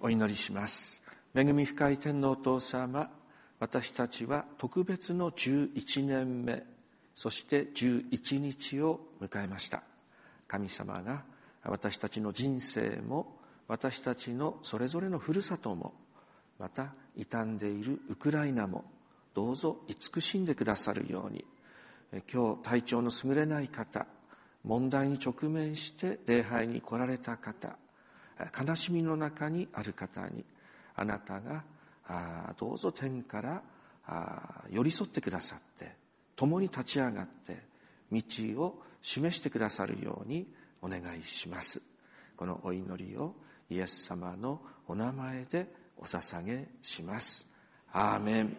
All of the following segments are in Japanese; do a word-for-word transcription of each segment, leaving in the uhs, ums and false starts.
お祈りします。恵み深い天のお父様、私たちは特別のじゅういちねんめ、そしてじゅういちにちを迎えました。神様が私たちの人生も、私たちのそれぞれのふるさとも、また傷んでいるウクライナも、どうぞ慈しんでくださるように、今日体調の優れない方、問題に直面して礼拝に来られた方、悲しみの中にある方に、あなたがどうぞ天から寄り添ってくださって、共に立ち上がって道を示してくださるようにお願いします。このお祈りをイエス様のお名前でお捧げします。アーメン。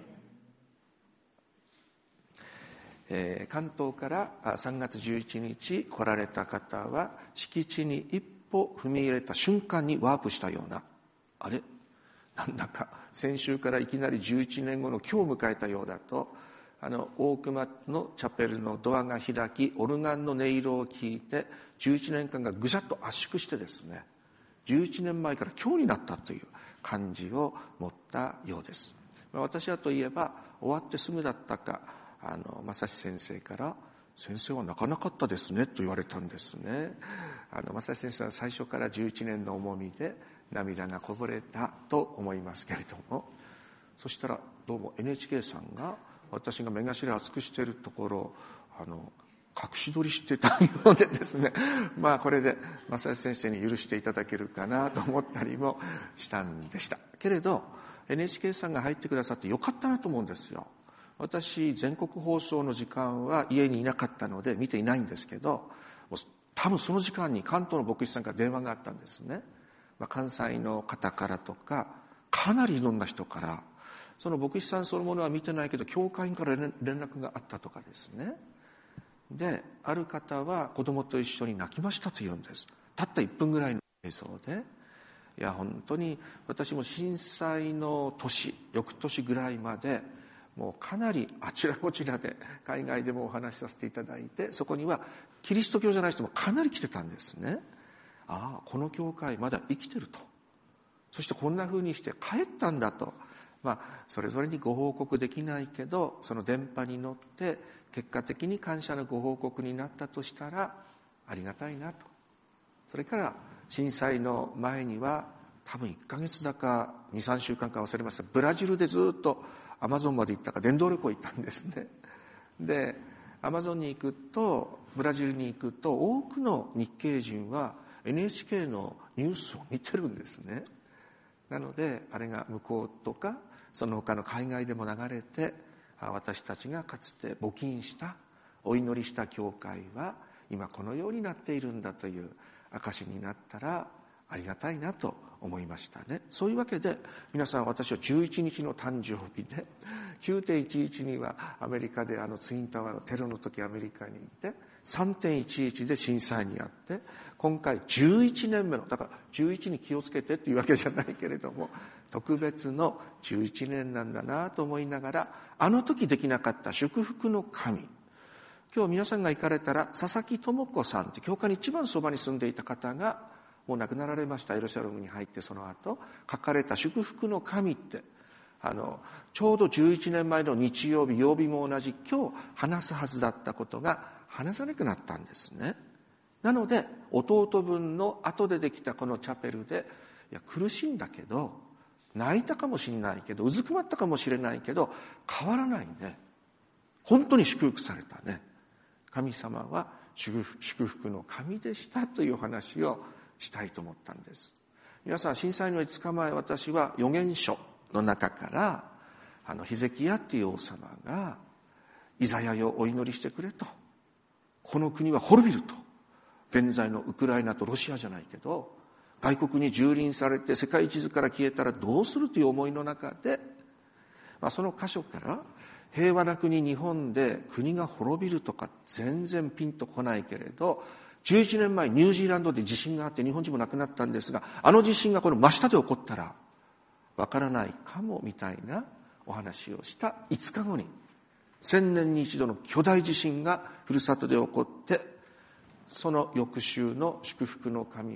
えー、関東からさんがつじゅういちにち来られた方は、敷地に一歩踏み入れた瞬間にワープしたような、あれなんだか先週からいきなりじゅういちねんごの今日迎えたようだと、あの大熊のチャペルのドアが開き、オルガンの音色を聞いてじゅういちねんかんがぐしゃっと圧縮してですね、じゅういちねんまえから今日になったという感じを持ったようです。私はといえば、終わってすぐだったか、あの正志先生から「先生は泣かなかったですね」と言われたんですね。あの正志先生は最初からじゅういちねんの重みで涙がこぼれたと思いますけれども、そしたらどうも エヌエイチケー さんが私が目頭熱くしているところをあの隠し撮りしてたようでですね、まあこれで正志先生に許していただけるかなと思ったりもしたんでしたけれど、 エヌエイチケー さんが入ってくださってよかったなと思うんですよ。私全国放送の時間は家にいなかったので見ていないんですけど、多分その時間に関東の牧師さんから電話があったんですね。まあ、関西の方からとか、かなりいろんな人から、その牧師さんそのものは見てないけど教会員から連絡があったとかですね。で、ある方は子供と一緒に泣きましたと言うんです。たったいっぷんぐらいの映像で、いや本当に私も震災の年、翌年ぐらいまでもうかなりあちらこちらで海外でもお話しさせていただいて、そこにはキリスト教じゃない人もかなり来てたんですね。ああ、この教会まだ生きてると、そしてこんな風にして帰ったんだと、まあそれぞれにご報告できないけど、その電波に乗って結果的に感謝のご報告になったとしたらありがたいなと。それから震災の前には多分いっかげつだかにさんしゅうかんか忘れました、ブラジルでずっとアマゾンまで行ったか電動旅行行ったんですね。でアマゾンに行くと、ブラジルに行くと、多くの日系人は エヌエイチケー のニュースを見てるんですね。なのであれが向こうとかその他の海外でも流れて、私たちがかつて募金したお祈りした教会は今このようになっているんだという証になったらありがたいなと思いましたね。そういうわけで皆さん、私はじゅういちにちの誕生日で きゅうてんいちいち にはアメリカであのツインタワーのテロの時アメリカにいて、 さんてんいちいち で震災にあって、今回じゅういちねんめの、だからじゅういちに気をつけてっていうわけじゃないけれども、特別のじゅういちねんなんだなと思いながら、あの時できなかった祝福の神、今日皆さんが行かれたら佐々木智子さんって教会に一番そばに住んでいた方がもう亡くなられました。エルサレムに入って、その後書かれた祝福の神って、あのちょうどじゅういちねんまえの日曜日、曜日も同じ、今日話すはずだったことが話さなくなったんですね。なので弟分の後でできたこのチャペルで、いや苦しいんだけど、泣いたかもしれないけど、うずくまったかもしれないけど、変わらないね、本当に祝福されたね、神様は祝福の神でしたという話をしたいと思ったんです。皆さん、震災のいつかまえ、私は預言書の中からあのヒゼキヤっていう王様がイザヤよお祈りしてくれと、この国は滅びると、現在のウクライナとロシアじゃないけど外国に蹂躙されて世界地図から消えたらどうするという思いの中で、まあ、その箇所から平和な国日本で国が滅びるとか全然ピンとこないけれど、じゅういちねんまえニュージーランドで地震があって日本人も亡くなったんですが、あの地震がこの真下で起こったらわからないかもみたいなお話をしたいつかごに、千年に一度の巨大地震がふるさとで起こって、その翌週の祝福の神は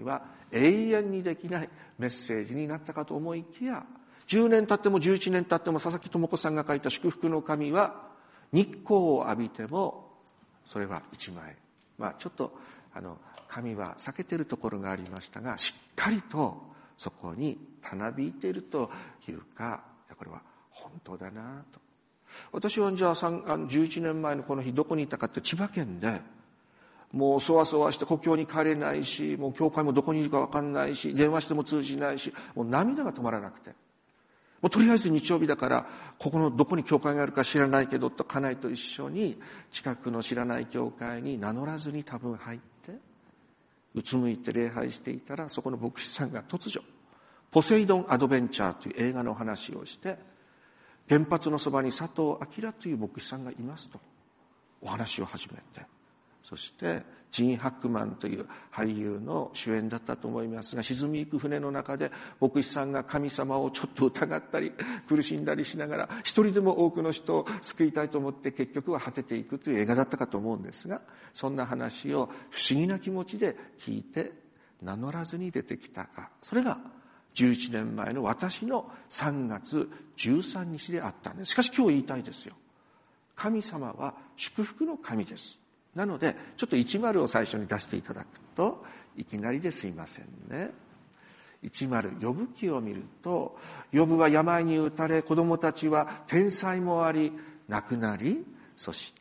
永遠にできないメッセージになったかと思いきや、じゅうねん経ってもじゅういちねん経っても佐々木智子さんが書いた祝福の神は日光を浴びてもそれは一枚、まあちょっとあの神は避けているところがありましたが、しっかりとそこにたなびいているというか、これは本当だなと。私はじゃあじゅういちねんまえのこの日どこにいたかって、千葉県でもうそわそわして故郷に帰れないし、もう教会もどこにいるか分かんないし、電話しても通じないし、もう涙が止まらなくて、もうとりあえず日曜日だからここのどこに教会があるか知らないけどと家内と一緒に近くの知らない教会に名乗らずに多分入ってうつむいて礼拝していたら、そこの牧師さんが突如ポセイドンアドベンチャーという映画の話をして、原発のそばに佐藤明という牧師さんがいますとお話を始めて、そしてジン・ハックマンという俳優の主演だったと思いますが、沈みゆく船の中で牧師さんが神様をちょっと疑ったり苦しんだりしながら、一人でも多くの人を救いたいと思って結局は果てていくという映画だったかと思うんですが、そんな話を不思議な気持ちで聞いて名乗らずに出てきたか、それがじゅういちねんまえの私のさんがつじゅうさんにちであったんです。しかし今日言いたいですよ。神様は祝福の神です。なのでちょっといちまるを最初に出していただくと、いきなりですいませんね。いちまる、ヨブ記を見ると、ヨブは病に打たれ、子供たちは天災もあり亡くなり、そして、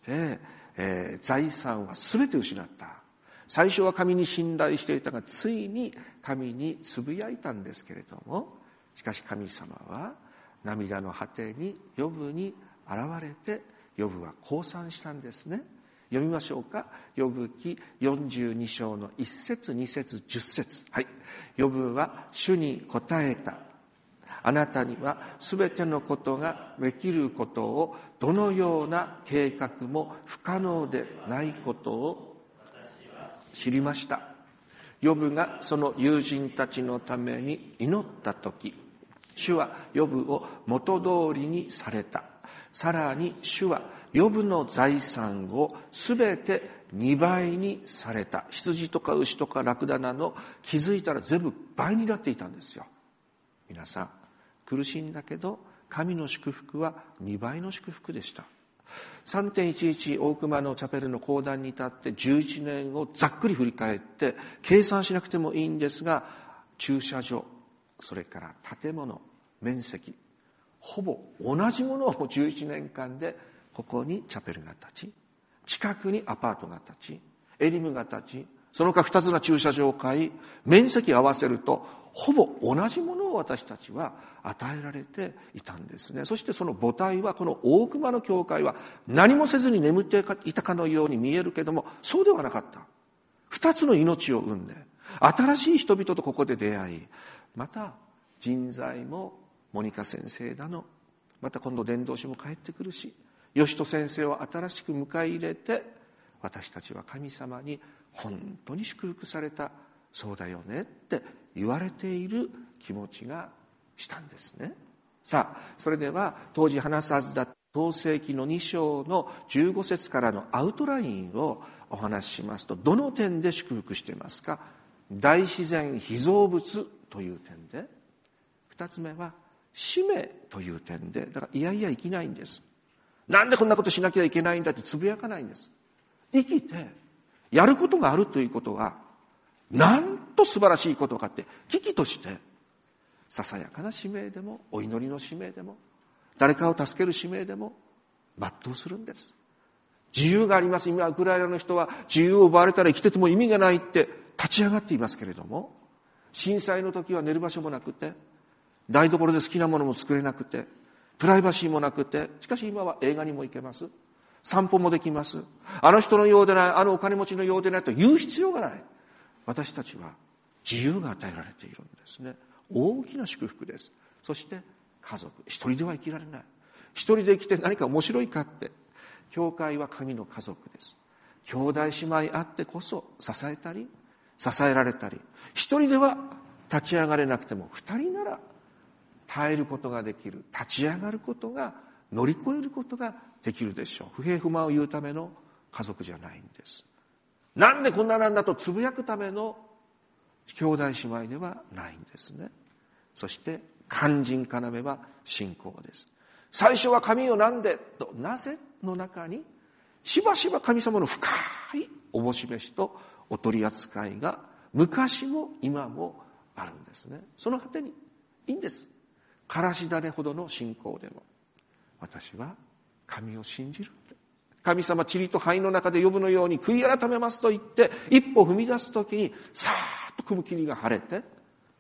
えー、財産は全て失った。最初は神に信頼していたが、ついに神につぶやいたんですけれども、しかし神様は涙の果てにヨブに現れて、ヨブは降参したんですね。読みましょうか。ヨブ記よんじゅうにしょうのいっせつにせつじゅっせつ。はい。ヨブは主に答えた。あなたにはすべてのことができることを、どのような計画も不可能でないことを知りました。ヨブがその友人たちのために祈ったとき、主はヨブを元通りにされた。さらに主はヨブの財産をすべてにばいにされた。羊とか牛とかラクダなど気づいたら全部倍になっていたんですよ。皆さん、苦しいんだけど神の祝福はにばいの祝福でした。さんてんいちいち 大熊のチャペルの講談に立ってじゅういちねんをざっくり振り返って計算しなくてもいいんですが、駐車場、それから建物、面積、ほぼ同じものをじゅういちねんかんでここにチャペルが立ち、近くにアパートが立ち、エリムが立ち、その他二つの駐車場を買い、面積合わせるとほぼ同じものを私たちは与えられていたんですね。そしてその母体は、この大熊の教会は何もせずに眠っていたかのように見えるけども、そうではなかった。二つの命を生んで、新しい人々とここで出会い、また人材もモニカ先生だの、また今度伝道師も帰ってくるし、義人先生を新しく迎え入れて、私たちは神様に本当に祝福された、そうだよねって言われている気持ちがしたんですね。さあ、それでは当時話すはずだった創世記のにしょうのじゅうごせつからのアウトラインをお話ししますと、どの点で祝福していますか。大自然被造物という点で、二つ目は使命という点で、だからいやいや生きないんです。なんでこんなことしなきゃいけないんだってつぶやかないんです。生きてやることがあるということはなんと素晴らしいことかって、危機としてささやかな使命でも、お祈りの使命でも、誰かを助ける使命でも全うするんです。自由があります。今ウクライナの人は自由を奪われたら生きてても意味がないって立ち上がっていますけれども、震災の時は寝る場所もなくて、台所で好きなものも作れなくて、プライバシーもなくて、しかし今は映画にも行けます。散歩もできます。あの人のようでない、あのお金持ちのようでないと言う必要がない。私たちは自由が与えられているんですね。大きな祝福です。そして家族、一人では生きられない。一人で生きて何か面白いかって、教会は神の家族です。兄弟姉妹あってこそ支えたり支えられたり、一人では立ち上がれなくても二人なら耐えることができる、立ち上がることが、乗り越えることができるでしょう。不平不満を言うための家族じゃないんです。なんでこんななんだとつぶやくための兄弟姉妹ではないんですね。そして肝心要は信仰です。最初は神よなんでとなぜの中にしばしば神様の深いおぼし飯とお取り扱いが昔も今もあるんですね。その果てにいいんです。からし種ほどの信仰でも私は神を信じる。神様塵と灰の中で呼ぶのように悔い改めますと言って一歩踏み出すときにさーっと雲霧が晴れて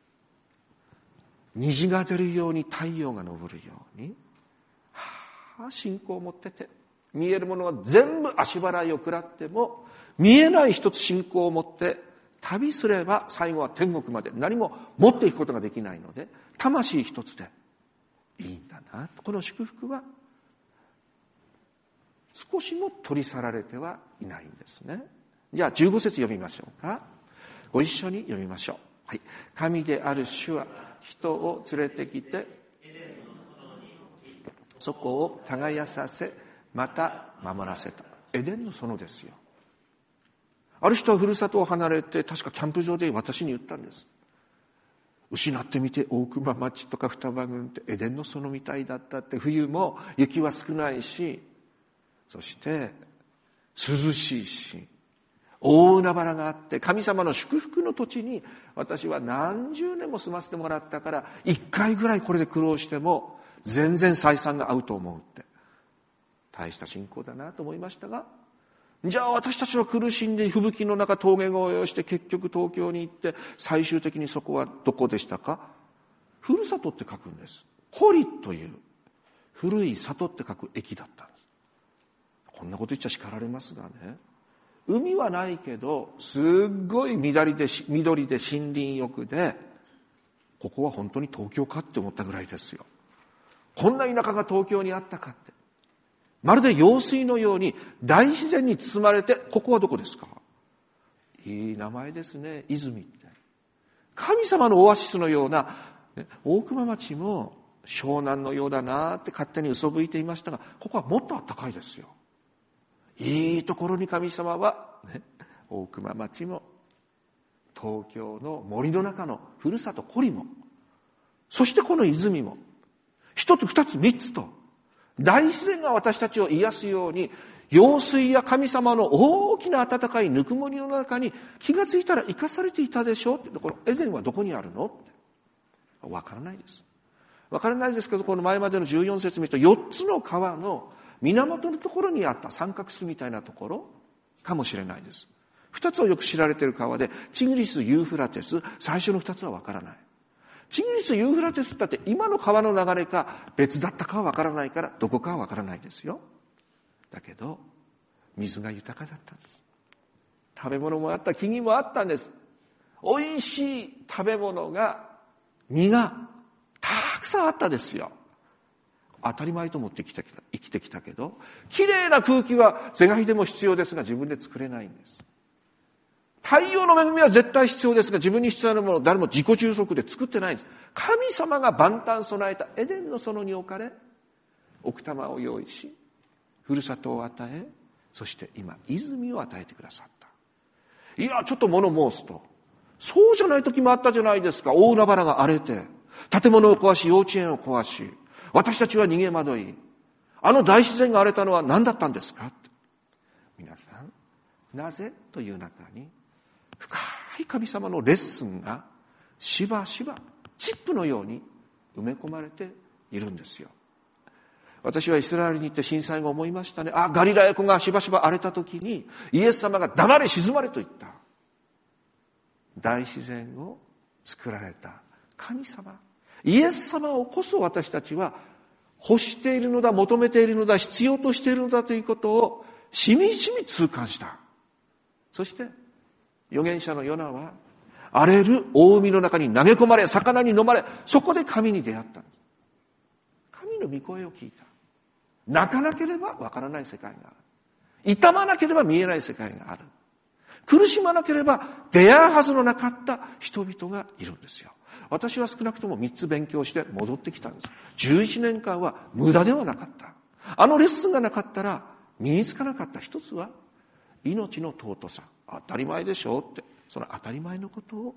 虹が出るように太陽が昇るように、はあ、信仰を持ってて見えるものは全部足払いを食らっても見えない一つ信仰を持って旅すれば最後は天国まで何も持っていくことができないので魂一つでいいんだな。この祝福は少しも取り去られてはいないんですね。じゃあじゅうご節読みましょうか。ご一緒に読みましょう。はい。神である主は人を連れてきてそこを耕させまた守らせた。エデンの園ですよ。ある人はふるさとを離れて確かキャンプ場で私に言ったんです。失ってみて大熊町とか双葉郡ってエデンの園みたいだったって。冬も雪は少ないしそして涼しいし大海原があって神様の祝福の土地に私は何十年も住ませてもらったから一回ぐらいこれで苦労しても全然採算が合うと思うって大した信仰だなと思いましたが、じゃあ私たちは苦しんで吹雪の中峠越えをして結局東京に行って最終的にそこはどこでしたか。ふるさとって書くんです。コリという古い里って書く駅だったんです。こんなこと言っちゃ叱られますがね、海はないけどすっごい緑で緑で森林浴でここは本当に東京かって思ったぐらいですよ。こんな田舎が東京にあったかって、まるで用水のように大自然に包まれて、ここはどこですか。いい名前ですね、泉って。神様のオアシスのような、ね、大熊町も湘南のようだなって勝手に嘘吹いていましたが、ここはもっと暖かいですよ。いいところに神様は、ね、大熊町も東京の森の中のふるさとコリも、そしてこの泉も一つ二つ三つと大自然が私たちを癒すように用水や神様の大きな温かいぬくもりの中に気がついたら生かされていたでしょうって。このエデンはどこにあるのってわからないです。わからないですけど、この前までのじゅうよん節見るとよっつの川の源のところにあった三角巣みたいなところかもしれないです。二つはよく知られている川で、チグリス、ユーフラテス、最初の二つはわからない。チグリス、ユーフラテスだって今の川の流れか別だったかはわからないからどこかはわからないですよ。だけど水が豊かだったんです。食べ物もあった、木々もあったんです。おいしい食べ物が、実がたくさんあったですよ。当たり前と思って生きてきた、生きてきたけど、きれいな空気は是が非でも必要ですが自分で作れないんです。太陽の恵みは絶対必要ですが自分に必要なものを誰も自己充足で作ってないんです。神様が万端備えたエデンの園に置かれ、奥多摩を用意し、ふるさとを与え、そして今泉を与えてくださった。いやちょっと物申すと、そうじゃない時もあったじゃないですか。大海原が荒れて建物を壊し、幼稚園を壊し、私たちは逃げ惑い、あの大自然が荒れたのは何だったんですか。皆さん、なぜという中に深い神様のレッスンがしばしばチップのように埋め込まれているんですよ。私はイスラエルに行って震災後思いましたね。あ、ガリラヤ湖がしばしば荒れた時にイエス様が黙れ静まれと言った。大自然を作られた神様、イエス様をこそ私たちは欲しているのだ、求めているのだ、必要としているのだということをしみじみ痛感した。そして預言者のヨナは荒れる大海の中に投げ込まれ、魚に飲まれ、そこで神に出会ったんです。神の御声を聞いた。泣かなければわからない世界がある。痛まなければ見えない世界がある。苦しまなければ出会うはずのなかった人々がいるんですよ。私は少なくとも三つ勉強して戻ってきたんです。じゅういちねんかんは無駄ではなかった。あのレッスンがなかったら身につかなかった。一つは命の尊さ。当たり前でしょうって、その当たり前のことを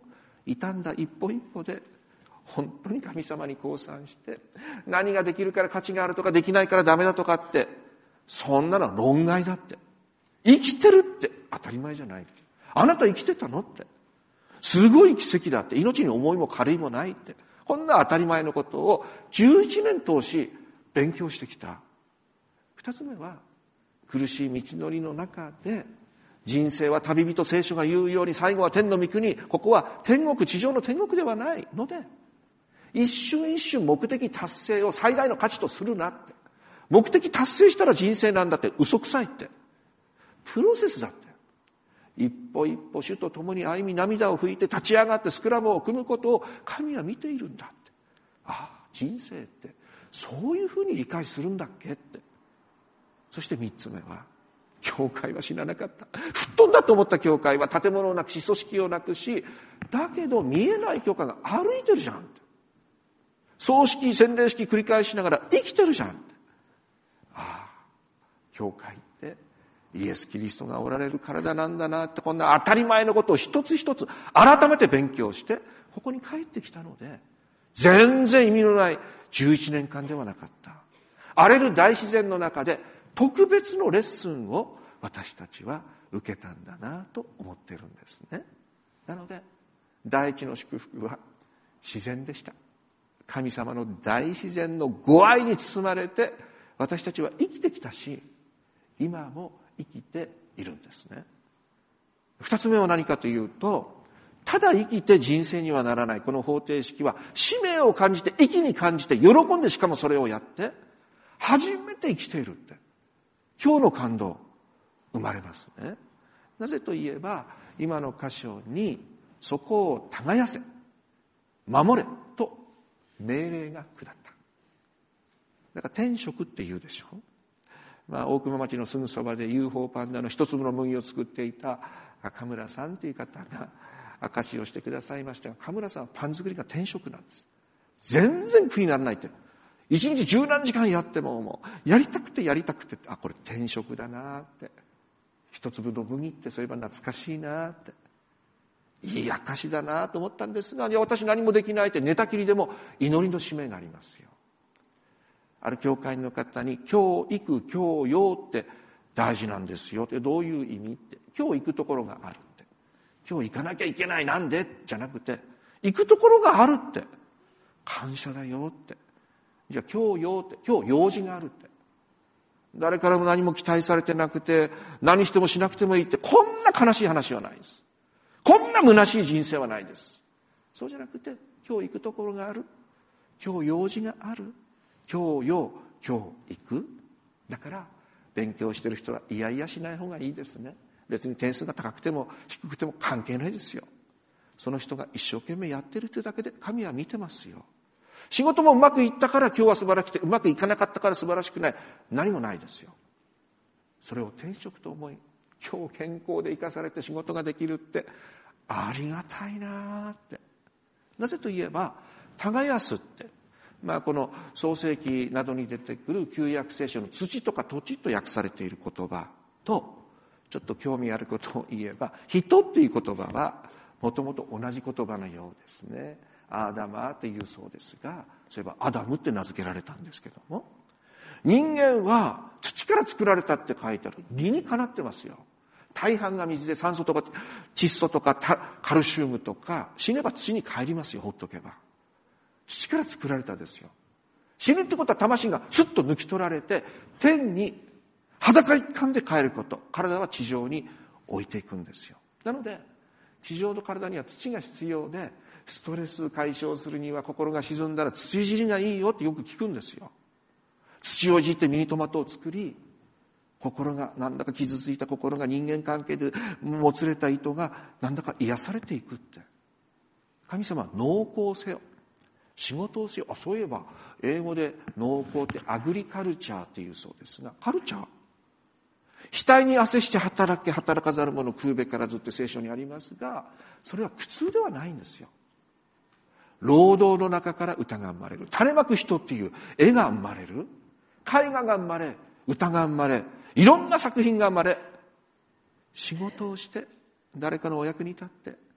傷んだ一歩一歩で本当に神様に降参して、何ができるから価値があるとかできないからダメだとかって、そんなのは論外だって。生きてるって当たり前じゃないって。あなた生きてたのって。すごい奇跡だって。命に重いも軽いもないって。こんな当たり前のことをじゅういちねん通し勉強してきた。二つ目は、苦しい道のりの中で、人生は旅人、聖書が言うように最後は天の御国、ここは天国、地上の天国ではないので、一瞬一瞬目的達成を最大の価値とするなって。目的達成したら人生なんだって嘘くさいって。プロセスだって。一歩一歩主と共に歩み涙を拭いて立ち上がってスクラムを組むことを神は見ているんだって。ああ、人生ってそういうふうに理解するんだっけって。そして三つ目は、教会は死ななかった。吹っ飛んだと思った教会は建物をなくし、組織をなくし、だけど見えない教会が歩いてるじゃんって。葬式、洗礼式繰り返しながら生きてるじゃんって。ああ、教会ってイエス・キリストがおられる体なんだなって、こんな当たり前のことを一つ一つ改めて勉強して、ここに帰ってきたので、全然意味のないじゅういちねんかんではなかった。荒れる大自然の中で特別のレッスンを私たちは受けたんだなと思ってるんですね。なので、第一の祝福は自然でした。神様の大自然のご愛に包まれて、私たちは生きてきたし、今も生きているんですね。二つ目は何かというと、ただ生きて人生にはならないこの方程式は、使命を感じて、意義に感じて、喜んでしかもそれをやって、初めて生きているって。今日の感動、生まれますね。なぜといえば、今の箇所に、そこを耕せ、守れと命令が下った。だから天職って言うでしょ。まあ、大熊町のすぐそばで ユーフォー パンダの一粒の麦を作っていた神村さんという方が証しをしてくださいましたが、神村さんはパン作りが天職なんです。全然苦にならないって。一日十何時間やっても、もうやりたくてやりたくて、あ、これ天職だなって。一粒の麦ってそういえば懐かしいなって。いい証だなと思ったんですが、いや私何もできないって寝たきりでも祈りの使命がありますよ。ある教会の方に、教育、教養って大事なんですよって、どういう意味って、今日行くところがあるって。今日行かなきゃいけない、なんでじゃなくて、行くところがあるって。感謝だよって。じゃあ教養って、今日用事があるって。誰からも何も期待されてなくて、何してもしなくてもいいって、こんな悲しい話はないです。こんな虚しい人生はないです。そうじゃなくて、今日行くところがある。今日用事がある。今日よ、今日行く。だから勉強してる人はいやいやしない方がいいですね。別に点数が高くても低くても関係ないですよ。その人が一生懸命やってるというだけで神は見てますよ。仕事もうまくいったから今日は素晴らしくて、うまくいかなかったから素晴らしくない。何もないですよ。それを天職と思い、今日健康で生かされて仕事ができるってありがたいなって。なぜといえば、耕すって、まあこの創世記などに出てくる旧約聖書の土とか土地と訳されている言葉と、ちょっと興味あることを言えば、人っていう言葉はもともと同じ言葉のようですね。アーダマーっていうそうですが、そういえばアダムって名付けられたんですけども、人間は土から作られたって書いてある。理にかなってますよ。大半が水で、酸素とか窒素とかカルシウムとか、死ねば土に帰りますよ、ほっとけば。土から作られたですよ。死ぬってことは魂がスッと抜き取られて、天に裸一貫で帰ること。体は地上に置いていくんですよ。なので、地上の体には土が必要で、ストレス解消するには心が沈んだら土いじりがいいよってよく聞くんですよ。土をいじってミニトマトを作り、心が、なんだか傷ついた心が人間関係でもつれた糸がなんだか癒されていくって。神様は農耕せよ。仕事をせよ。あ、そういえば英語で農耕ってアグリカルチャーっていうそうですが、カルチャー。額に汗して働け働かざる者食うべからずって聖書にありますが、それは苦痛ではないんですよ。労働の中から歌が生まれる。種まく人っていう絵が生まれる。絵画が生まれ、歌が生まれ、いろんな作品が生まれ、仕事をして誰かのお役に立って、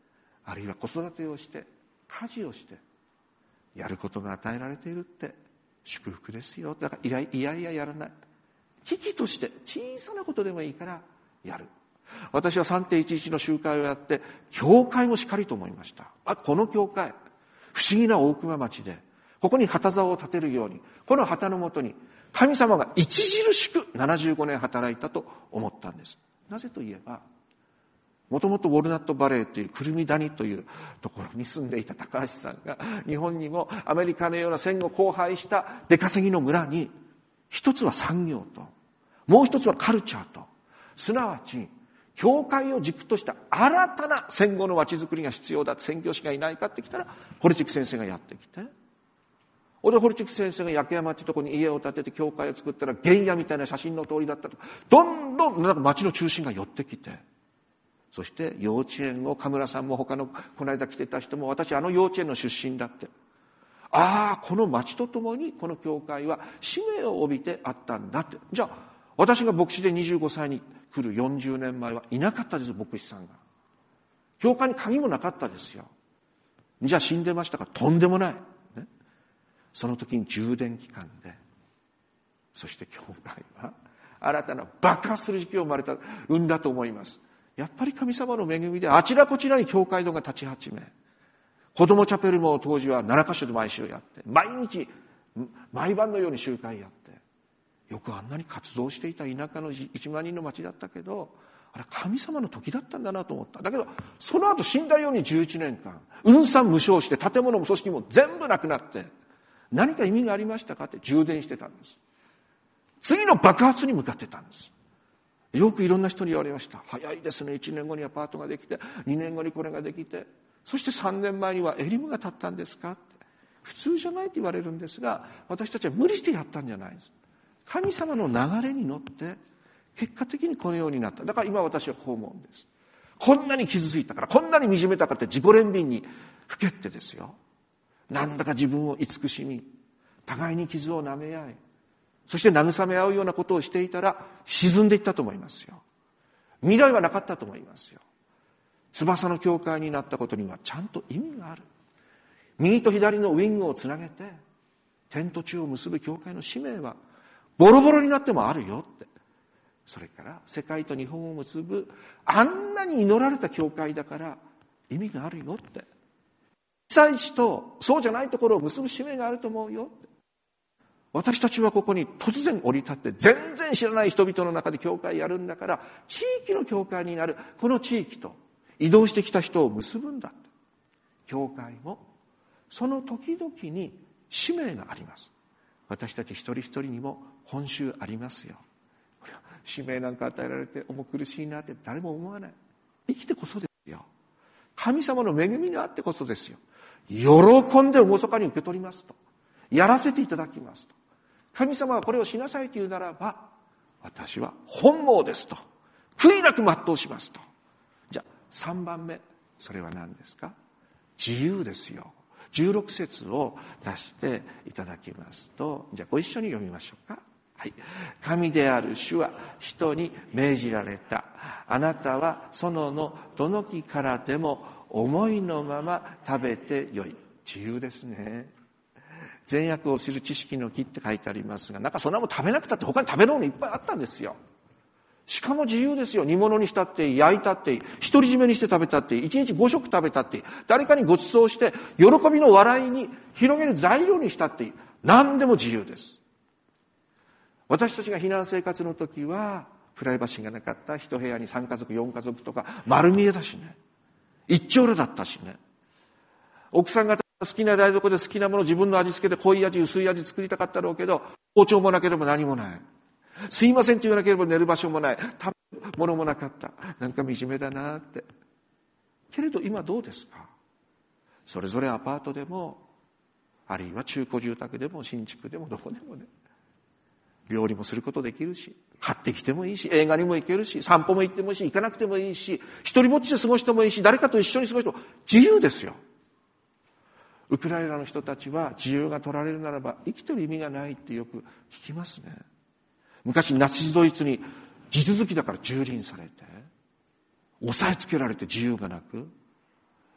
あるいは子育てをして家事をしてやることが与えられているって祝福ですよ。だからいやいやいややらない。危機として小さなことでもいいからやる。私は さんてんいちいち の集会をやって教会もしっかりと思いました。あ、この教会不思議な大熊町でここに旗竿を立てるように、この旗のもとに神様が著しくななじゅうごねん働いたと思ったんです。なぜといえば、もともとウォルナットバレーというくるみ谷というところに住んでいた高橋さんが、日本にもアメリカのような戦後荒廃した出稼ぎの村に、一つは産業と、もう一つはカルチャーと、すなわち教会を軸とした新たな戦後の街づくりが必要だ、宣教師がいないかってきたら、堀地先生がやってきて、で堀地先生が焼山っていうところに家を建てて教会を作ったら原野みたいな写真の通りだったと、どんどんなんか街の中心が寄ってきて、そして幼稚園を、神村さんも他のこの間来てた人も、私あの幼稚園の出身だって、ああこの町とともにこの教会は使命を帯びてあったんだって。じゃあ私が牧師でにじゅうごさいに来るよんじゅうねんまえはいなかったです、牧師さんが。教会に鍵もなかったですよ。じゃあ死んでましたか？とんでもない、ね、その時に充電期間で、そして教会は新たな爆発する時期を生まれた生んだと思います。やっぱり神様の恵みであちらこちらに教会堂が立ち始め、子供チャペルも当時はななかしょで毎週やって、毎日毎晩のように集会やって、よくあんなに活動していた田舎のいちまんにんの町だったけど、あれ神様の時だったんだなと思った。だけどその後死んだようにじゅういちねんかん運算無償して、建物も組織も全部なくなって、何か意味がありましたかって充電してたんです。次の爆発に向かってたんです。よくいろんな人に言われました。早いですね、いちねんごにアパートができて、にねんごにこれができて、そしてさんねんまえにはエリムが建ったんですかって。普通じゃないって言われるんですが、私たちは無理してやったんじゃないんです。神様の流れに乗って結果的にこのようになった。だから今私はこう思うんです。こんなに傷ついたから、こんなに惨めたからって自己憐憫にふけってですよ、なんだか自分を慈しみ、互いに傷を舐め合い、そして慰め合うようなことをしていたら沈んでいったと思いますよ。未来はなかったと思いますよ。翼の教会になったことにはちゃんと意味がある。右と左のウィングをつなげて天と地を結ぶ教会の使命はボロボロになってもあるよって。それから世界と日本を結ぶあんなに祈られた教会だから意味があるよって。被災地とそうじゃないところを結ぶ使命があると思うよって。私たちはここに突然降り立って全然知らない人々の中で教会やるんだから、地域の教会になる、この地域と移動してきた人を結ぶんだ。教会もその時々に使命があります。私たち一人一人にも今週ありますよ。これは使命なんか与えられて重苦しいなって誰も思わない。生きてこそですよ。神様の恵みがあってこそですよ。喜んで厳かに受け取りますと、やらせていただきますと、神様はこれをしなさいというならば、私は本望ですと、悔いなく全うしますと。じゃあさんばんめ、それは何ですか？自由ですよ。じゅうろく節を出していただきますと、じゃあご一緒に読みましょうか。はい。神である主は人に命じられた。あなたは園のどの木からでも思いのまま食べてよい。自由ですね。善悪を知る知識の木って書いてありますが、なんかそんなもん食べなくたって他に食べるものいっぱいあったんですよ。しかも自由ですよ。煮物にしたっていい、焼いたっていい、独り占めにして食べたっていい、一日ご食食べたっていい、誰かにご馳走して喜びの笑いに広げる材料にしたっていい、何でも自由です。私たちが避難生活の時はプライバシーがなかった。一部屋にさんかぞくよんかぞくとか丸見えだしね、一丁羅だったしね。奥さん方好きな台所で好きなもの、自分の味付けで濃い味薄い味作りたかったろうけど、包丁もなければ何もない。すいませんと言わなければ寝る場所もない。食べるものもなかった。なんか惨めだなって。けれど今どうですか？それぞれアパートでも、あるいは中古住宅でも新築でもどこでもね、料理もすることできるし、買ってきてもいいし、映画にも行けるし、散歩も行ってもいいし、行かなくてもいいし、一人ぼっちで過ごしてもいいし、誰かと一緒に過ごしても自由ですよ。ウクライナの人たちは自由が取られるならば生きてる意味がないってよく聞きますね。昔ナチスドイツに地続きだから蹂躙されて、押さえつけられて自由がなく、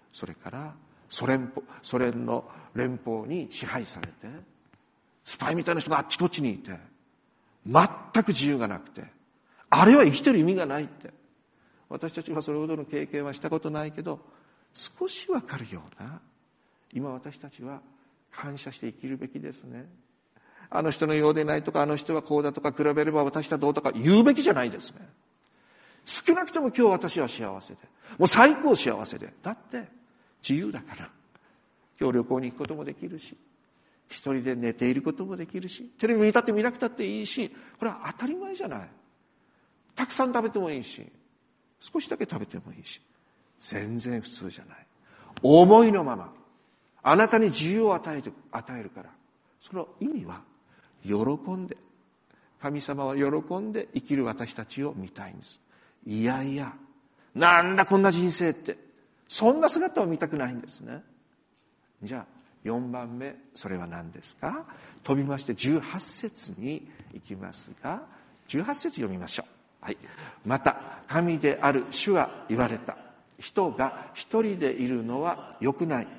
それからソ連、ソ連の連邦に支配されて、スパイみたいな人があっちこっちにいて、全く自由がなくて、あれは生きてる意味がないって。私たちはそれほどの経験はしたことないけど、少しわかるような、今私たちは感謝して生きるべきですね。あの人のようでないとか、あの人はこうだとか、比べれば私はどうとか言うべきじゃないですね。少なくとも今日私は幸せで、もう最高幸せで、だって自由だから、今日旅行に行くこともできるし、一人で寝ていることもできるし、テレビ見たって見なくたっていいし、これは当たり前じゃない。たくさん食べてもいいし、少しだけ食べてもいいし、全然普通じゃない。思いのまま、あなたに自由を与える、与えるから、その意味は、喜んで、神様は喜んで生きる私たちを見たいんです。いやいや、なんだこんな人生って、そんな姿を見たくないんですね。じゃあ、よんばんめ、それは何ですか？飛びましてじゅうはち節に行きますが、じゅうはち節読みましょう。はい。また、神である主は言われた。人が一人でいるのは良くない。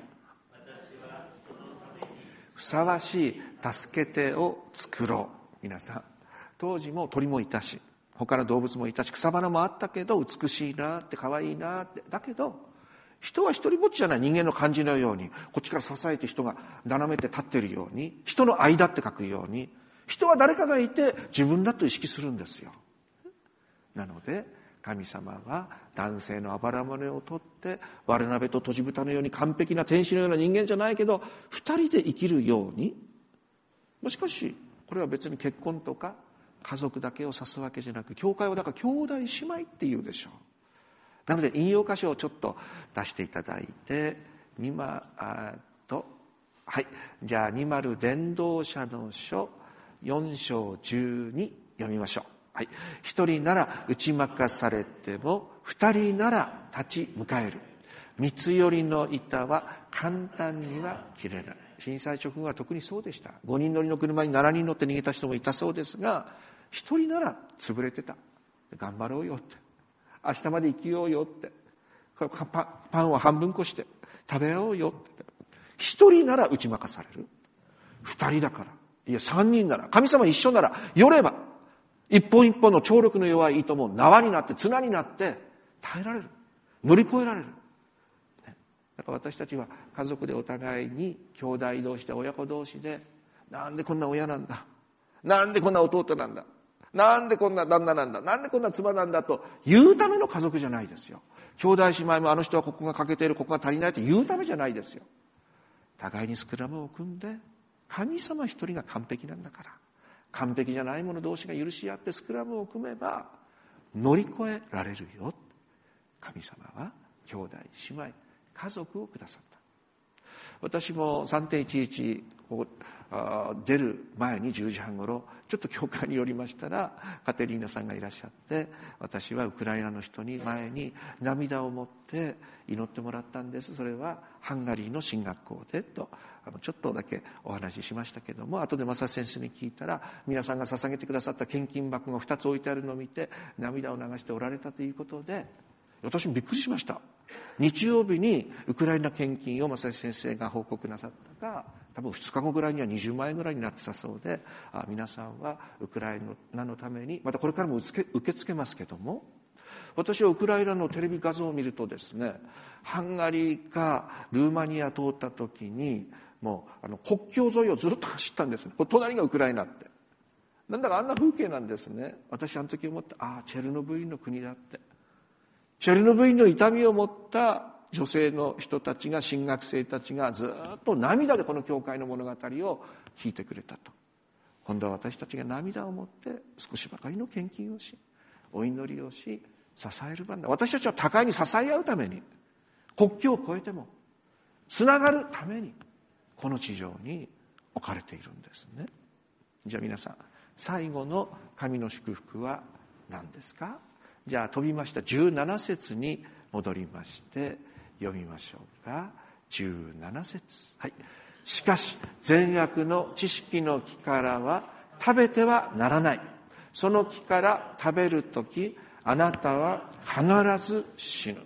ふさわしい助け手を作ろう。皆さん、当時も鳥もいたし、他の動物もいたし、草花もあったけど、美しいなって、可愛いなって。だけど、人は一人ぼっちじゃない。人間の漢字のように、こっちから支えて人が斜めて立っているように、人の間って書くように、人は誰かがいて自分だと意識するんですよ。なので、神様は男性のあばら骨を取って、割れ鍋ととじ豚のように完璧な天使のような人間じゃないけど、二人で生きるように。しかし、これは別に結婚とか家族だけを指すわけじゃなく、教会はだから兄弟姉妹って言うでしょう。なので引用箇所をちょっと出していただいて、にまと、はい、じゃあにまる伝道者の書よん章じゅうに読みましょう。はい、一人なら打ち負かされても二人なら立ち迎える。三つ寄りの板は簡単には切れない。震災直後は特にそうでした。五人乗りの車に七人乗って逃げた人もいたそうですが、一人なら潰れてた。頑張ろうよって。明日まで生きようよって。パンを半分こして食べようよって。一人なら打ち負かされる。二人だから。いや、三人なら。神様一緒なら、よれば、一本一本の張力の弱い糸も縄になって綱になって耐えられる。乗り越えられる。だから私たちは家族でお互いに兄弟同士で親子同士で、なんでこんな親なんだ。なんでこんな弟なんだ。なんでこんな旦那なんだ。なんでこんな妻なんだと言うための家族じゃないですよ。兄弟姉妹もあの人はここが欠けている、ここが足りないと言うためじゃないですよ。互いにスクラムを組んで、神様一人が完璧なんだから。完璧じゃない者同士が許し合ってスクラムを組めば乗り越えられるよ。神様は兄弟姉妹家族をくださった。私も さんてんいちいち を出る前にじゅうじはん頃ちょっと教会に寄りましたら、カテリーナさんがいらっしゃって、私はウクライナの人に前に涙を持って祈ってもらったんです。それはハンガリーの進学校でとあのちょっとだけお話ししましたけども、後で正先生に聞いたら、皆さんが捧げてくださった献金箱がふたつ置いてあるのを見て涙を流しておられたということで、私もびっくりしました。日曜日にウクライナ献金を正先生が報告なさったが、多分ふつかごぐらいにはにじゅうまんえんぐらいになってたそうで、あ皆さんはウクライナのために、またこれからも受け受け付けますけども、私はウクライナのテレビ画像を見るとですね、ハンガリーかルーマニア通った時にもうあの国境沿いをずっと走ったんですね。これ隣がウクライナって、なんだかあんな風景なんですね。私あの時思った、ああチェルノブイリの国だって。チェルノブイリの痛みを持った女性の人たちが、神学生たちがずっと涙でこの教会の物語を聞いてくれたと。今度は私たちが涙を持って少しばかりの献金をし、お祈りをし、支える番だ。私たちは互いに支え合うために、国境を越えてもつながるためにこの地上に置かれているんですね。じゃあ皆さん、最後の神の祝福は何ですか？じゃあ飛びましたじゅうなな節に戻りまして読みましょうか。じゅうなな節、はい。しかし善悪の知識の木からは食べてはならない。その木から食べるときあなたは必ず死ぬ。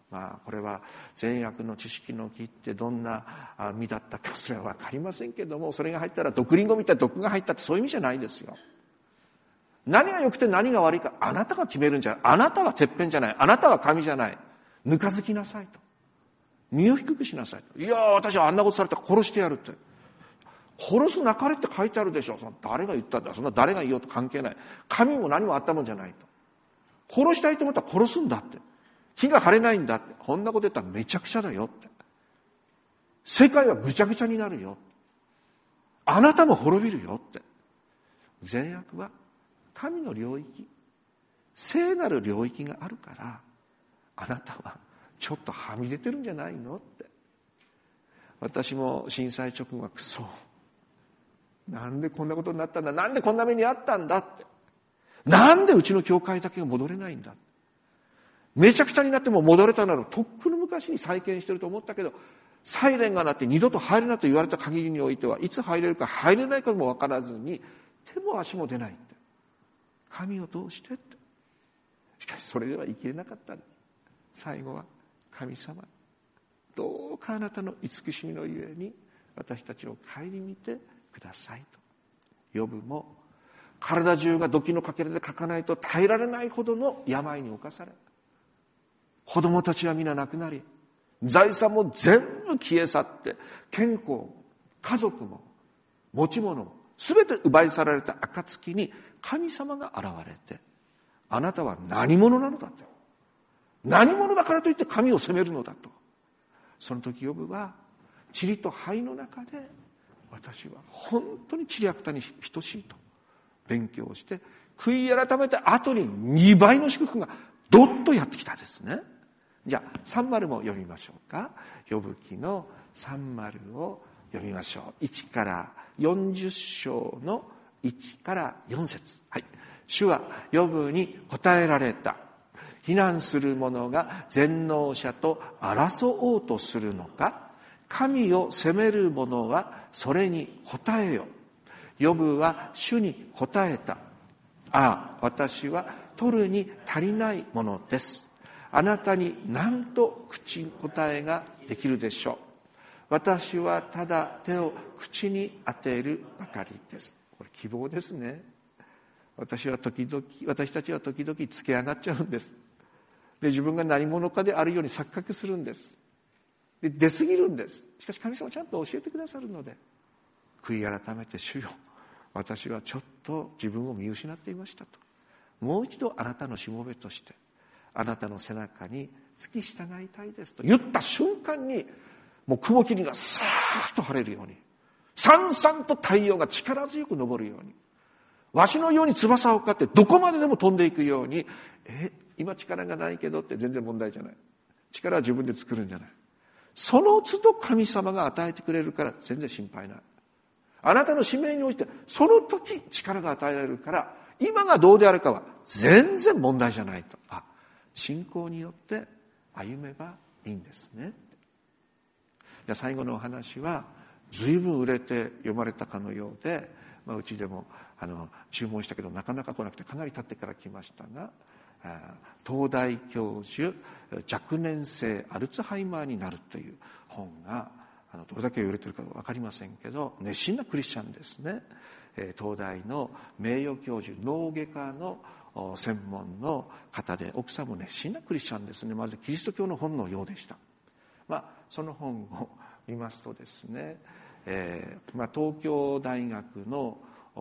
まあこれは善悪の知識の木ってどんな実だったかそれは分かりませんけども、それが入ったら毒リンゴみたいな毒が入ったってそういう意味じゃないですよ。何が良くて何が悪いかあなたが決めるんじゃない。あなたはてっぺんじゃない。あなたは神じゃない。ぬかづきなさいと。身を低くしなさいと。いや私はあんなことされたら殺してやるって。殺すなかれって書いてあるでしょ。その誰が言ったんだ。そんな誰が言おうと関係ない。神も何もあったもんじゃないと。殺したいと思ったら殺すんだって。火が晴れないんだって。こんなこと言ったらめちゃくちゃだよって。世界はぐちゃぐちゃになるよ。あなたも滅びるよって。善悪は神の領域、聖なる領域があるから、あなたはちょっとはみ出てるんじゃないのって。私も震災直後はクソ。なんでこんなことになったんだ。なんでこんな目にあったんだって。なんでうちの教会だけが戻れないんだ。めちゃくちゃになっても戻れたならとっくの昔に再建してると思ったけど、サイレンが鳴って二度と入れなと言われた限りにおいてはいつ入れるか入れないかも分からずに手も足も出ないって。神を通してって。しかしそれでは生きれなかったんだ。最後は神様、どうかあなたの慈しみのゆえに私たちを顧みてくださいと。ヨブも体中が土器のかけらでかかないと耐えられないほどの病に侵され、子供たちは皆亡くなり、財産も全部消え去って、健康も家族も持ち物も全て奪い去られた暁に神様が現れて、あなたは何者なのだと。何者だからといって神を責めるのだと。その時ヨブは塵と灰の中で、私は本当に塵芥に等しいと勉強して、悔い改めて後ににばいの祝福がどっとやってきたですね。じゃあさん丸も読みましょうか。ヨブ記のさん丸を読みましょう。いちからよんじゅっ章のいちからよん節。はい。主はヨブに答えられた。非難する者が全能者と争おうとするのか。神を責める者はそれに答えよ。ヨブは主に答えた。ああ、私は取るに足りないものです。あなたに何と口答えができるでしょう。私はただ手を口に当てるばかりです。これ希望ですね。私は時々、私たちは時々つけ上がっちゃうんです。で、自分が何者かであるように錯覚するんです。で、出過ぎるんです。しかし神様はちゃんと教えてくださるので、悔い改めて主よ、私はちょっと自分を見失っていましたと。もう一度あなたのしもべとして、あなたの背中に付き従いたいですと言った瞬間に、もう雲霧がさーっと晴れるように、さんさんと太陽が力強く昇るように、わしのように翼をかってどこまででも飛んでいくように、え、今力がないけどって全然問題じゃない。力は自分で作るんじゃない。その都度神様が与えてくれるから全然心配ない。あなたの使命に応じてその時力が与えられるから、今がどうであるかは全然問題じゃないと。あ、信仰によって歩めばいいんですね。じゃあ最後のお話は随分売れて読まれたかのようで、まあ、うちでもあの注文したけどなかなか来なくてかなり経ってから来ましたが、東大教授若年性アルツハイマーになるという本があのどれだけ売れてるか分かりませんけど、熱心なクリスチャンですね。東大の名誉教授、脳外科の専門の方で、奥さんも熱心なクリスチャンですね。まるでキリスト教の本のようでした。まあ、その本を見ますとですね、えーまあ、東京大学の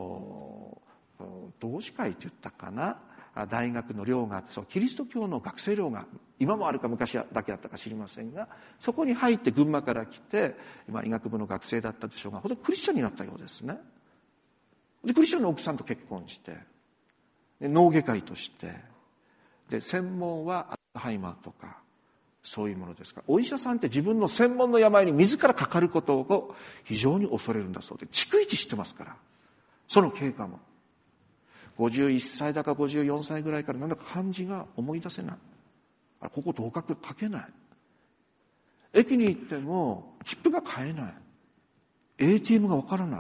同志会といったかな、大学の寮があって、そうキリスト教の学生寮が今もあるか昔だけあったか知りませんが、そこに入って群馬から来て、まあ、医学部の学生だったでしょうが、ほんとクリスチャンになったようですね。でクリスチャンの奥さんと結婚して、で脳外科医として、で専門はアルツハイマーとかそういうものですから、お医者さんって自分の専門の病に自らかかることを非常に恐れるんだそうで、逐一知ってますから、その経過もごじゅういっさいだかごじゅうよんさいぐらいからなんだか漢字が思い出せない。あ、ここ同格書けない。駅に行っても切符が買えない。エーティーエム がわからない。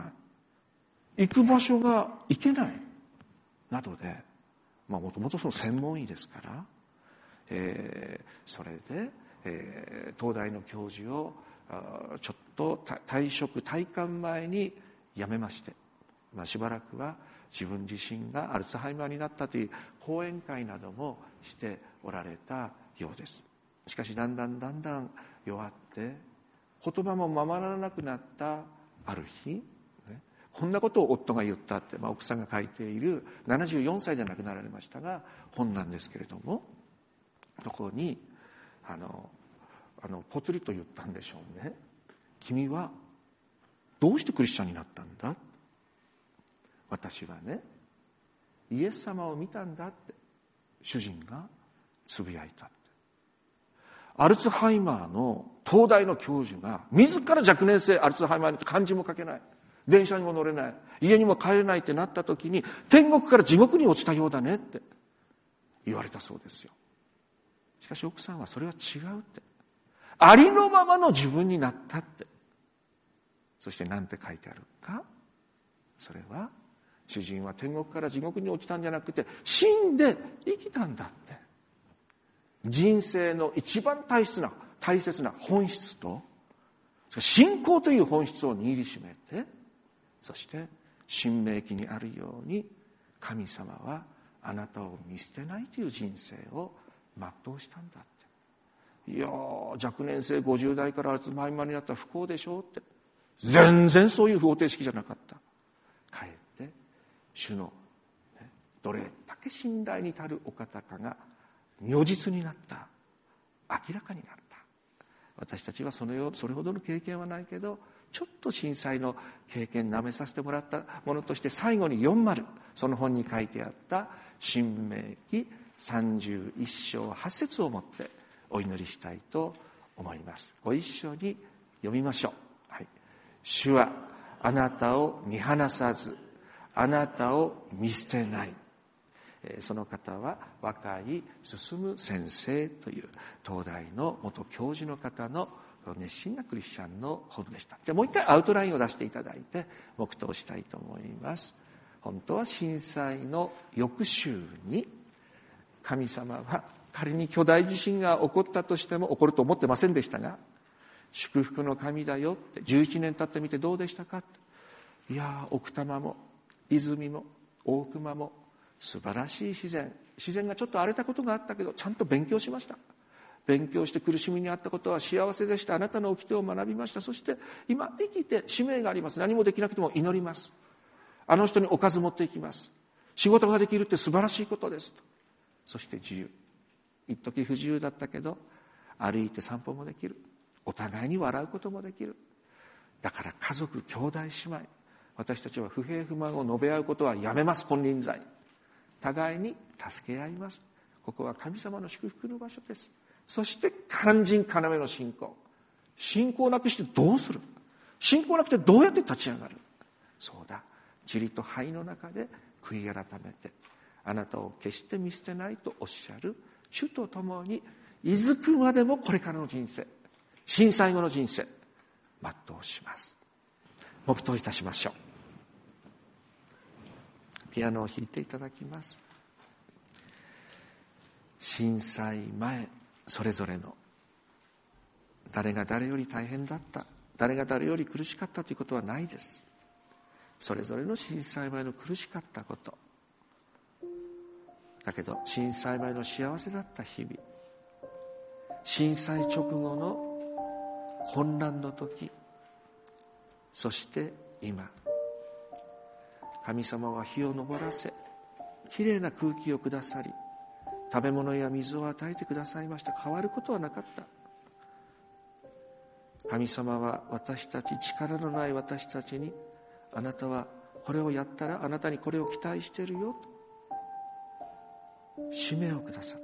行く場所が行けない。などで、まあもともとその専門医ですから、えー、それで、 えー、東大の教授をちょっと退職退官前に辞めまして、まあ、しばらくは自分自身がアルツハイマーになったという講演会などもしておられたようです。しかしだんだんだんだん弱って言葉もままならなくなったある日、ね、こんなことを夫が言ったって、まあ、奥さんが書いているななじゅうよんさいで亡くなられましたが本なんですけれども、そこにあのあのぽつりと言ったんでしょうね。君はどうしてクリスチャンになったんだ。私はね、イエス様を見たんだって主人がつぶやいたって。アルツハイマーの東大の教授が自ら若年性アルツハイマーに漢字も書けない、電車にも乗れない、家にも帰れないってなった時に、天国から地獄に落ちたようだねって言われたそうですよ。しかし奥さんはそれは違うって、ありのままの自分になったって。そして何て書いてあるか、それは主人は天国から地獄に落ちたんじゃなくて死んで生きたんだって。人生の一番大切な大切な本質と信仰という本質を握りしめて、そして新明記にあるように神様はあなたを見捨てないという人生を全うしたんだって。いやー、若年性ごじゅう代からアルツハイマーになったら不幸でしょうって、全然そういう方程式じゃなかった。かえって主のどれだけ信頼に足るお方かが如実になった、明らかになった。私たちはそのよそれほどの経験はないけど、ちょっと震災の経験舐めさせてもらったものとして、最後に読まれるその本に書いてあった新明記さんじゅういっ章はち節をもってお祈りしたいと思います。ご一緒に読みましょう。はい、主はあなたを見放さず、あなたを見捨てない。その方は若い進先生という東大の元教授の方の熱心なクリスチャンの本でした。じゃあもう一回アウトラインを出していただいて黙祷したいと思います。本当は震災の翌週に神様は仮に巨大地震が起こったとしても、起こると思ってませんでしたが、祝福の神だよって、じゅういちねん経ってみてどうでしたかって、いやー、奥多摩も泉も大熊も素晴らしい自然自然がちょっと荒れたことがあったけど、ちゃんと勉強しました。勉強して苦しみにあったことは幸せでした。あなたの掟を学びました。そして今生きて使命があります。何もできなくても祈ります。あの人におかず持っていきます。仕事ができるって素晴らしいことですと。そして自由、一時不自由だったけど歩いて散歩もできる、お互いに笑うこともできる。だから家族兄弟姉妹、私たちは不平不満を述べ合うことはやめます。金輪際互いに助け合います。ここは神様の祝福の場所です。そして肝心要の信仰。信仰なくしてどうする？信仰なくてどうやって立ち上がる？そうだ、塵と灰の中で悔い改めて、あなたを決して見捨てないとおっしゃる主と共に、いずくまでもこれからの人生、震災後の人生全うします。黙祷いたしましょう。ピアノを弾いていただきます。震災前、それぞれの誰が誰より大変だった、誰が誰より苦しかったということはないです。それぞれの震災前の苦しかったこと、だけど震災前の幸せだった日々、震災直後の混乱の時、そして今、神様は火を昇らせ、きれいな空気をくださり、食べ物や水を与えてくださいました。変わることはなかった。神様は私たち、力のない私たちに、あなたはこれをやったらあなたにこれを期待しているよと使命をくださった。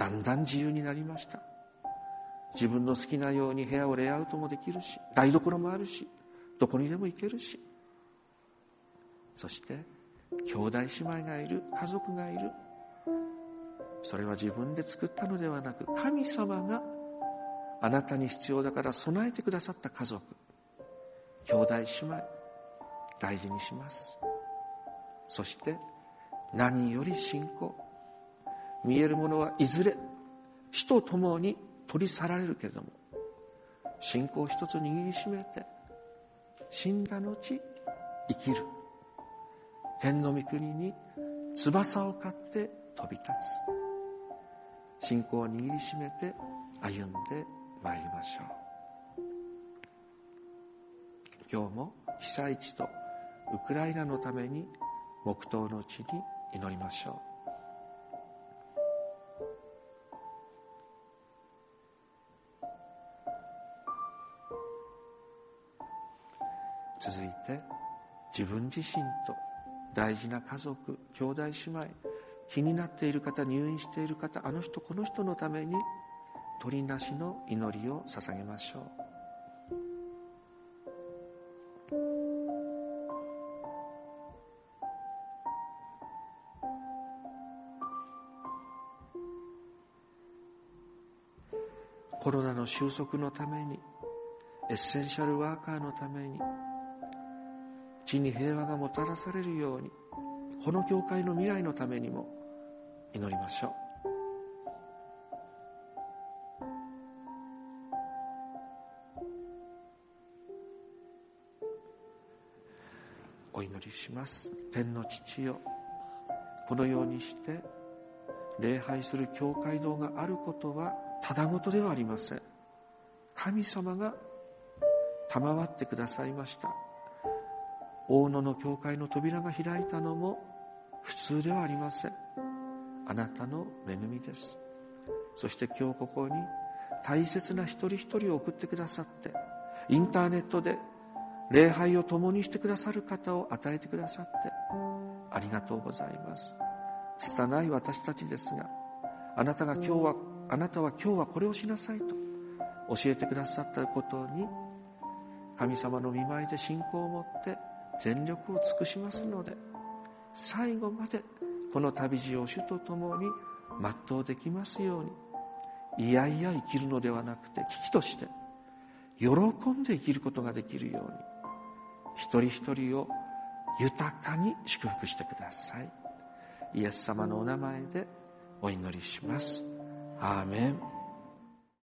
だんだん自由になりました。自分の好きなように部屋をレイアウトもできるし、台所もあるし、どこにでも行けるし、そして兄弟姉妹がいる、家族がいる。それは自分で作ったのではなく、神様があなたに必要だから備えてくださった家族、兄弟姉妹、大事にします。そして何より信仰、見えるものはいずれ死と共に取り去られるけれども、信仰一つ握りしめて死んだ後生きる、天の御国に翼を買って飛び立つ、信仰を握りしめて歩んでまいりましょう。今日も被災地とウクライナのために黙祷のうちに祈りましょう。続いて、自分自身と大事な家族、兄弟姉妹、気になっている方、入院している方、あの人この人のために取りなしの祈りを捧げましょう。コロナの収束のために、エッセンシャルワーカーのために、地に平和がもたらされるように、この教会の未来のためにも祈りましょう。お祈りします。天の父よ、このようにして礼拝する教会堂があることはただごとではありません。神様が賜ってくださいました。大野の教会の扉が開いたのも普通ではありません。あなたの恵みです。そして今日ここに大切な一人一人を送ってくださって、インターネットで礼拝を共にしてくださる方を与えてくださってありがとうございます。拙い私たちですが、あなたが今日はあなたは今日はこれをしなさいと教えてくださったことに、神様の御前で信仰を持って全力を尽くしますので、最後までこの旅路を主と共に全うできますように、いやいや生きるのではなくて、喜々として喜んで生きることができるように、一人一人を豊かに祝福してください。イエス様のお名前でお祈りします。アーメン。